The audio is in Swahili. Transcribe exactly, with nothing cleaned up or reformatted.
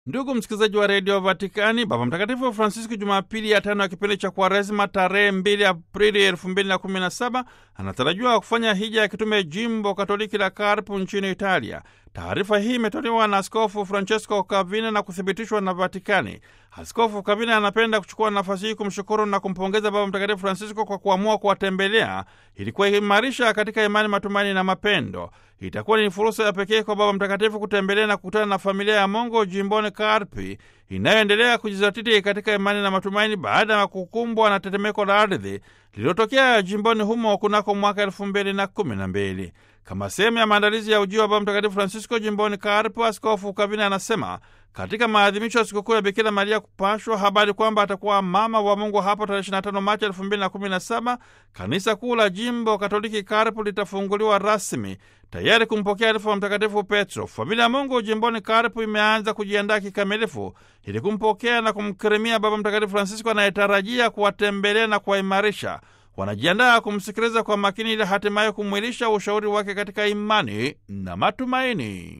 Ndugu msikilizaji wa redio Vatikani, Baba Mtakatifu Francisco Jumapili ya tano ya kipindi cha Kwaresima tarehe mbili Aprili elfu mbili na kumi na saba anatarajiwa kufanya hija ya kitume jimbo katoliki la Karpu nchini Italia. Taarifa hii imetolewa na Askofu Francesco Kavina na kuthibitishwa na Vatikani. Askofu Kavina anapenda kuchukua nafasi hii kumshukuru na kumpongeza Baba Mtakatifu Francisco kwa kuamua kuwatembelea ili kuimarisha katika imani, matumaini na mapendo. Itakuwa ni fursa ya pekee kwa Baba Mtakatifu kutembelea na kukutana na familia ya Mungu jimboni Karpi inayoendelea kujizatiti katika imani na matumaini baada ya kukumbwa na tetemeko la ardhi lililotokea jimboni humo kunako mwaka elfu mbili na kumi na mbili. Kama sehemu ya maandalizi ya ujio wa Baba Mtakatifu Francisco jimboni Karpu, Askofu Kavina anasema katika maadhimisho ya sikukuu ya Bikira Maria kupashwa habari kwamba atakuwa mama wa Mungu hapo tarehe ishirini na tano Machi elfu mbili na kumi na saba, kanisa kuu la jimbo katoliki Karpu litafunguliwa rasmi tayari kumpokea alifu wa Mtakatifu Petro. Familia ya Mungu jimboni Karpu imeanza kujiandaa kikamilifu ili kumpokea na kumkirimia Baba Mtakatifu Francisco anayetarajia kuwatembelea na kuwaimarisha. Wanajiandaa kumsikiliza kwa makini ili hatimaye kumwilisha ushauri wake katika imani na matumaini.